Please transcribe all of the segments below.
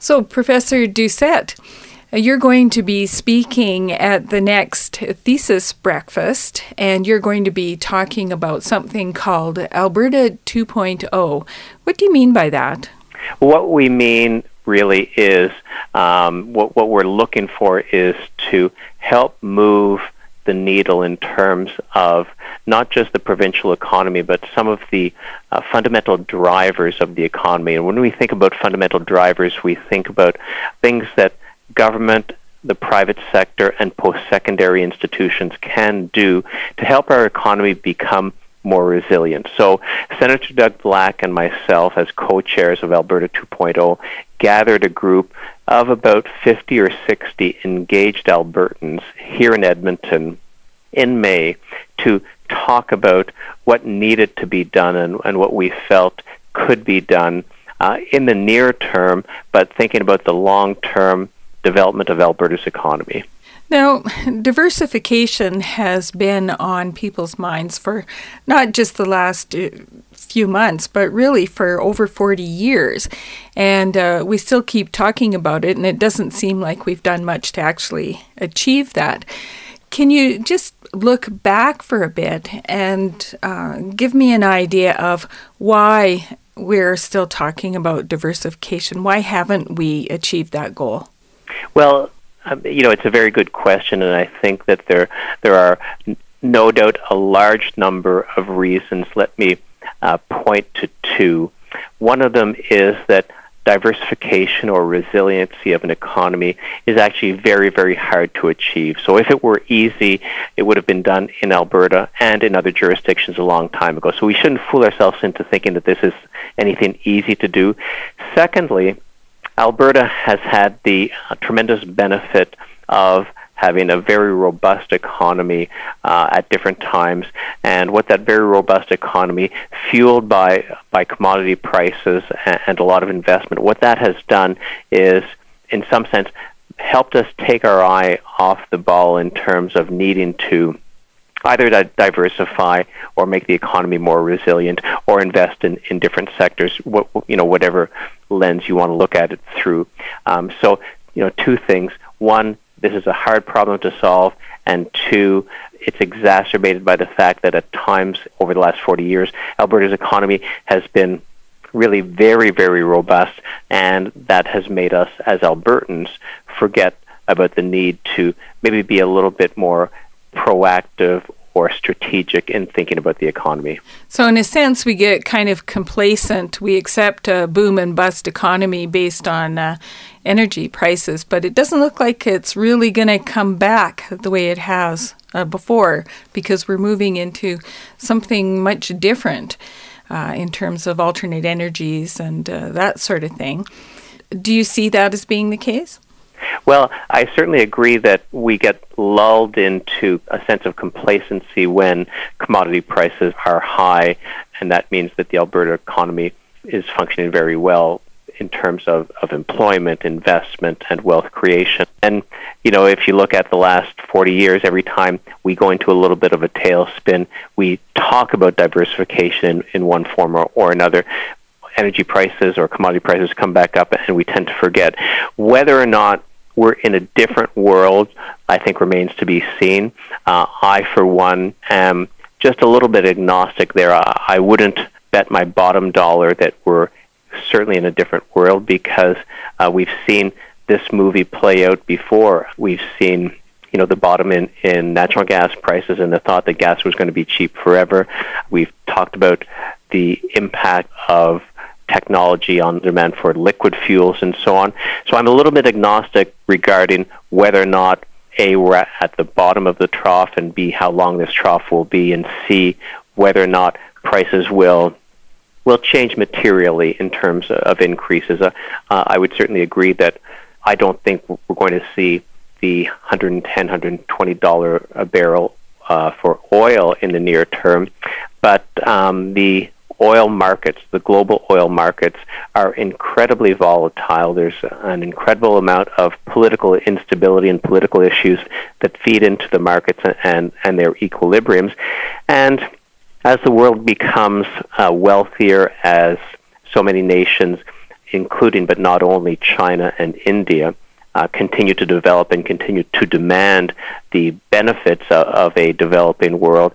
So, Professor Doucette, you're going to be speaking at the next thesis breakfast, and you're going to be talking about something called Alberta 2.0. What do you mean by that? What we mean really is, what we're looking for is to help move the needle in terms of not just the provincial economy, but some of the fundamental drivers of the economy. And when we think about fundamental drivers, we think about things that government, the private sector, and post-secondary institutions can do to help our economy become more resilient. So Senator Doug Black and myself, as co-chairs of Alberta 2.0, gathered a group of about 50 or 60 engaged Albertans here in Edmonton in May to talk about what needed to be done and what we felt could be done in the near term, but thinking about the long-term development of Alberta's economy. Now, diversification has been on people's minds for not just the last few months, but really for over 40 years. And we still keep talking about it, and it doesn't seem like we've done much to actually achieve that. Can you just look back for a bit and give me an idea of why we're still talking about diversification? Why haven't we achieved that goal? Well, it's a very good question, and I think that there are no doubt a large number of reasons. Let me point to two. One of them is that diversification or resiliency of an economy is actually very, very hard to achieve. So if it were easy, it would have been done in Alberta and in other jurisdictions a long time ago. So we shouldn't fool ourselves into thinking that this is anything easy to do. Secondly, Alberta has had the tremendous benefit of having a very robust economy at different times, and what that very robust economy, fueled by commodity prices and a lot of investment, what that has done is, in some sense, helped us take our eye off the ball in terms of needing to either diversify or make the economy more resilient or invest in different sectors, whatever lens you want to look at it through. So, two things. One, this is a hard problem to solve, and two, it's exacerbated by the fact that at times over the last 40 years, Alberta's economy has been really very, very robust, and that has made us as Albertans forget about the need to maybe be a little bit more proactive or strategic in thinking about the economy. So in a sense, we get kind of complacent. We accept a boom and bust economy based on energy prices, but it doesn't look like it's really going to come back the way it has before, because we're moving into something much different in terms of alternate energies and that sort of thing. Do you see that as being the case? Well, I certainly agree that we get lulled into a sense of complacency when commodity prices are high, and that means that the Alberta economy is functioning very well in terms of employment, investment, and wealth creation. And, if you look at the last 40 years, every time we go into a little bit of a tailspin, we talk about diversification in one form or another. Energy prices or commodity prices come back up, and we tend to forget. Whether or not we're in a different world, I think, remains to be seen. I, for one, am just a little bit agnostic there. I wouldn't bet my bottom dollar that we're certainly in a different world, because we've seen this movie play out before. We've seen the bottom in natural gas prices and the thought that gas was going to be cheap forever. We've talked about the impact of technology on demand for liquid fuels and so on. So I'm a little bit agnostic regarding whether or not A, we're at the bottom of the trough, and B, how long this trough will be, and C, whether or not prices will change materially in terms of increases. I would certainly agree that I don't think we're going to see the $110, $120 a barrel for oil in the near term, but the oil markets, the global oil markets, are incredibly volatile. There's an incredible amount of political instability and political issues that feed into the markets and their equilibriums. And as the world becomes wealthier, as so many nations including but not only China and India, continue to develop and continue to demand the benefits of a developing world,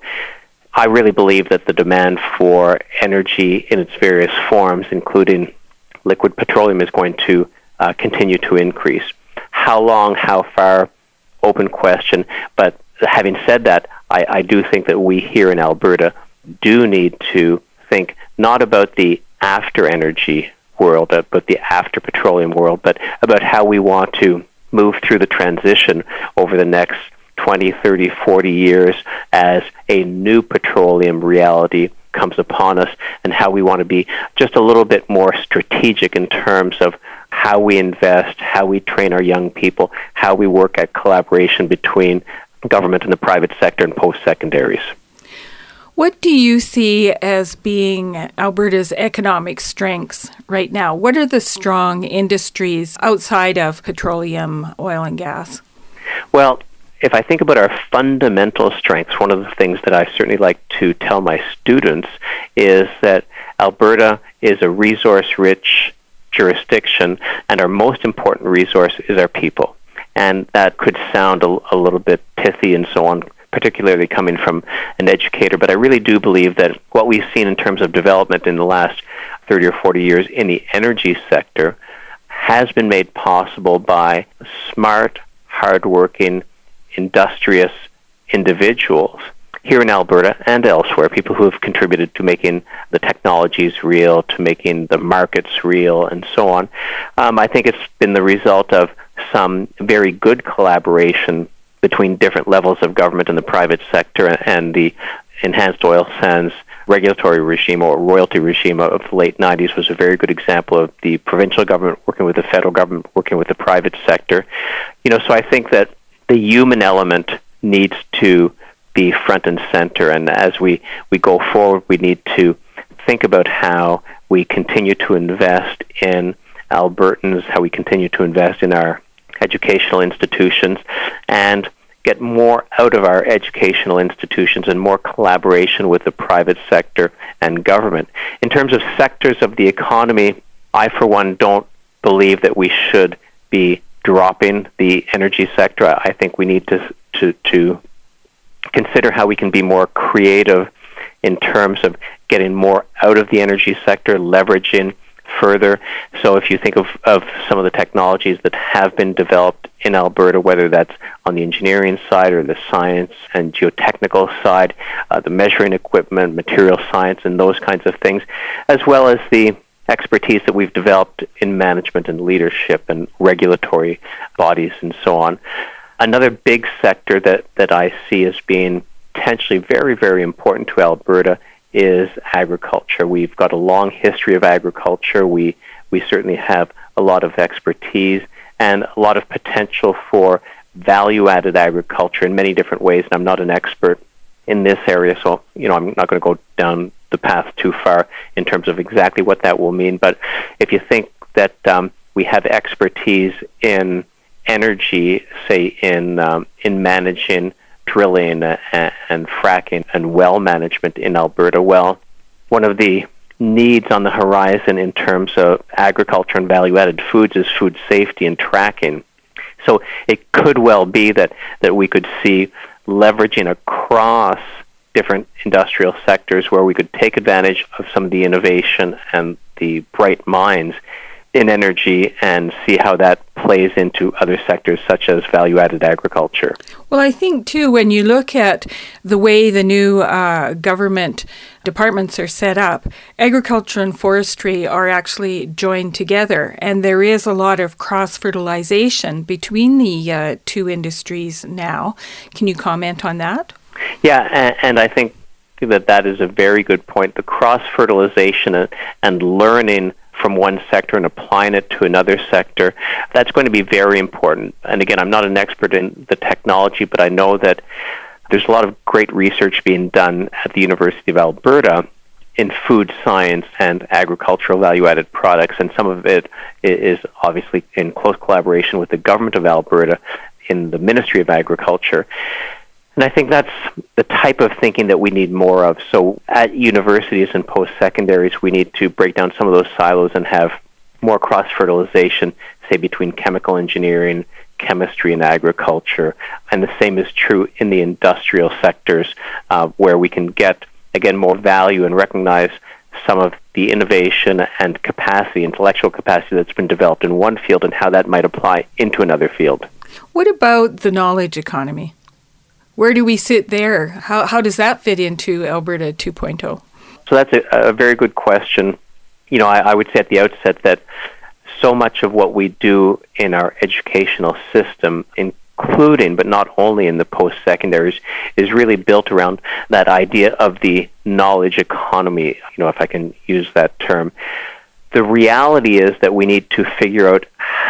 I really believe that the demand for energy in its various forms, including liquid petroleum, is going to continue to increase. How long, how far, open question. But having said that, I do think that we here in Alberta do need to think not about the after energy world, but the after petroleum world, but about how we want to move through the transition over the next 20, 30, 40 years as a new petroleum reality comes upon us, and how we want to be just a little bit more strategic in terms of how we invest, how we train our young people, how we work at collaboration between government and the private sector and post-secondaries. What do you see as being Alberta's economic strengths right now? What are the strong industries outside of petroleum, oil, and gas? Well, if I think about our fundamental strengths, one of the things that I certainly like to tell my students is that Alberta is a resource-rich jurisdiction, and our most important resource is our people. And that could sound a little bit pithy and so on, particularly coming from an educator, but I really do believe that what we've seen in terms of development in the last 30 or 40 years in the energy sector has been made possible by smart, hardworking, industrious individuals here in Alberta and elsewhere, people who have contributed to making the technologies real, to making the markets real, and so on. I think it's been the result of some very good collaboration between different levels of government and the private sector, and the enhanced oil sands regulatory regime or royalty regime of the late 90s was a very good example of the provincial government working with the federal government, working with the private sector. So I think that the human element needs to be front and center, and as we go forward, we need to think about how we continue to invest in Albertans, how we continue to invest in our educational institutions, and get more out of our educational institutions and more collaboration with the private sector and government. In terms of sectors of the economy, I, for one, don't believe that we should be dropping the energy sector. I think we need to consider how we can be more creative in terms of getting more out of the energy sector, leveraging further. So if you think of some of the technologies that have been developed in Alberta, whether that's on the engineering side or the science and geotechnical side, the measuring equipment, material science, and those kinds of things, as well as the expertise that we've developed in management and leadership and regulatory bodies and so on. Another big sector that I see as being potentially very, very important to Alberta is agriculture. We've got a long history of agriculture. We certainly have a lot of expertise and a lot of potential for value-added agriculture in many different ways. And I'm not an expert in this area, so I'm not going to go down the path too far in terms of exactly what that will mean. But if you think that we have expertise in energy, say in managing drilling and fracking and well management in Alberta, well, one of the needs on the horizon in terms of agriculture and value-added foods is food safety and tracking. So it could well be that we could see leveraging across different industrial sectors where we could take advantage of some of the innovation and the bright minds in energy and see how that plays into other sectors such as value-added agriculture. Well, I think, too, when you look at the way the new government departments are set up, agriculture and forestry are actually joined together, and there is a lot of cross-fertilization between the two industries now. Can you comment on that? Yeah, and I think that is a very good point. The cross-fertilization and learning from one sector and applying it to another sector, that's going to be very important. And again, I'm not an expert in the technology, but I know that there's a lot of great research being done at the University of Alberta in food science and agricultural value-added products, and some of it is obviously in close collaboration with the Government of Alberta in the Ministry of Agriculture. And I think that's the type of thinking that we need more of. So at universities and post-secondaries, we need to break down some of those silos and have more cross-fertilization, say, between chemical engineering, chemistry, and agriculture. And the same is true in the industrial sectors, where we can get, again, more value and recognize some of the innovation and capacity, intellectual capacity that's been developed in one field and how that might apply into another field. What about the knowledge economy? Where do we sit there? How does that fit into Alberta 2.0? So that's a very good question. I would say at the outset that so much of what we do in our educational system, including but not only in the post-secondaries, is really built around that idea of the knowledge economy, if I can use that term. The reality is that we need to figure out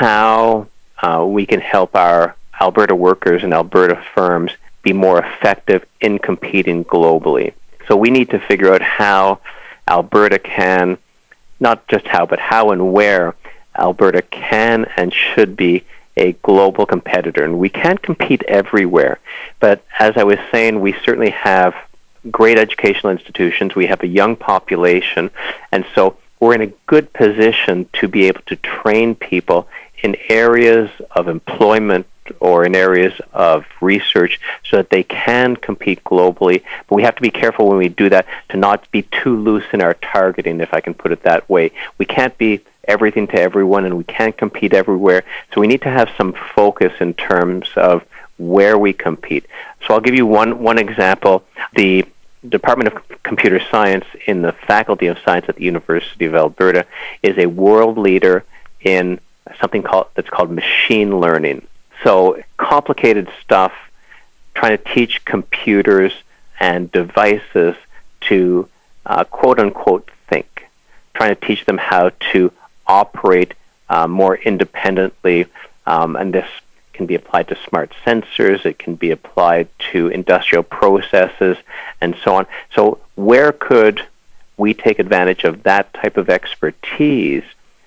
how we can help our Alberta workers and Alberta firms be more effective in competing globally. So we need to figure out how Alberta can, not just how, but how and where Alberta can and should be a global competitor. And we can't compete everywhere. But as I was saying, we certainly have great educational institutions. We have a young population. And so we're in a good position to be able to train people in areas of employment or in areas of research so that they can compete globally. But we have to be careful when we do that to not be too loose in our targeting, if I can put it that way. We can't be everything to everyone, and we can't compete everywhere. So we need to have some focus in terms of where we compete. So I'll give you one example. The Department of Computer Science in the Faculty of Science at the University of Alberta is a world leader in something that's called machine learning. So complicated stuff, trying to teach computers and devices to quote-unquote think, trying to teach them how to operate more independently, and this can be applied to smart sensors, it can be applied to industrial processes, and so on. So where could we take advantage of that type of expertise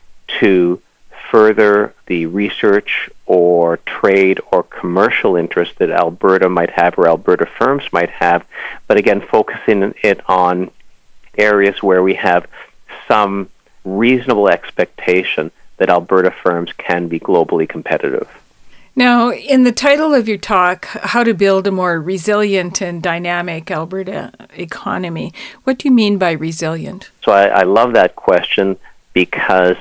to further the research or trade or commercial interest that Alberta might have or Alberta firms might have, but again, focusing it on areas where we have some reasonable expectation that Alberta firms can be globally competitive. Now, in the title of your talk, How to Build a More Resilient and Dynamic Alberta Economy, what do you mean by resilient? So I love that question because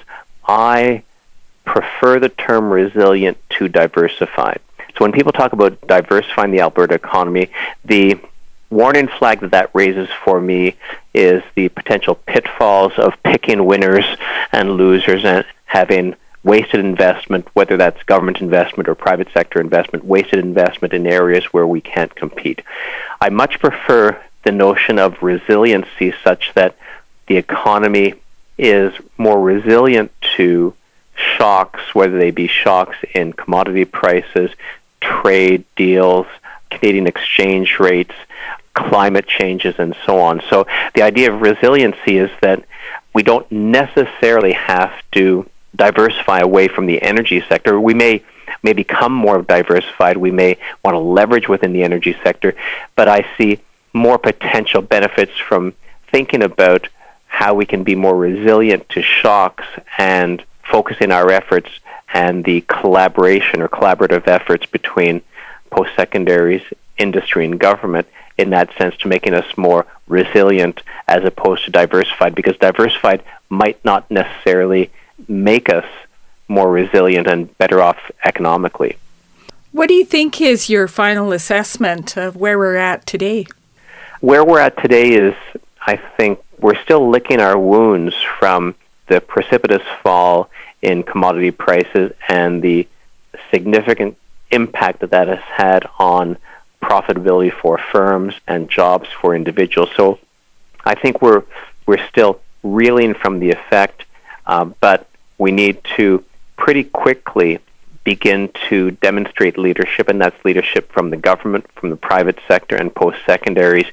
I prefer the term resilient to diversified. So when people talk about diversifying the Alberta economy, the warning flag that raises for me is the potential pitfalls of picking winners and losers and having wasted investment, whether that's government investment or private sector investment, wasted investment in areas where we can't compete. I much prefer the notion of resiliency such that the economy is more resilient to shocks, whether they be shocks in commodity prices, trade deals, Canadian exchange rates, climate changes, and so on. So the idea of resiliency is that we don't necessarily have to diversify away from the energy sector. We may become more diversified. We may want to leverage within the energy sector, but I see more potential benefits from thinking about how we can be more resilient to shocks and focusing our efforts and the collaboration or collaborative efforts between post-secondaries, industry, and government in that sense to making us more resilient as opposed to diversified, because diversified might not necessarily make us more resilient and better off economically. What do you think is your final assessment of where we're at today? Where we're at today is, I think, we're still licking our wounds from the precipitous fall in commodity prices and the significant impact that has had on profitability for firms and jobs for individuals. So I think we're still reeling from the effect, but we need to pretty quickly begin to demonstrate leadership, and that's leadership from the government, from the private sector, and post-secondaries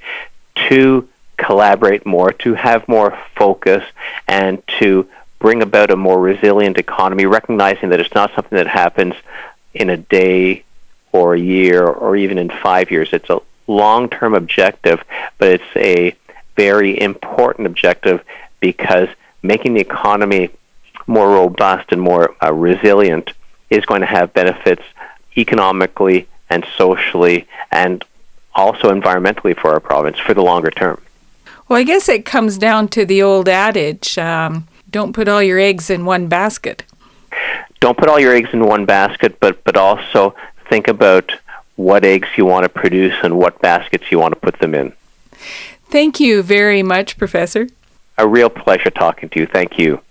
to collaborate more, to have more focus, and to bring about a more resilient economy, recognizing that it's not something that happens in a day or a year or even in 5 years. It's a long-term objective, but it's a very important objective because making the economy more robust and more resilient is going to have benefits economically and socially and also environmentally for our province for the longer term. Well, I guess it comes down to the old adage, don't put all your eggs in one basket. Don't put all your eggs in one basket, but also think about what eggs you want to produce and what baskets you want to put them in. Thank you very much, Professor. A real pleasure talking to you. Thank you.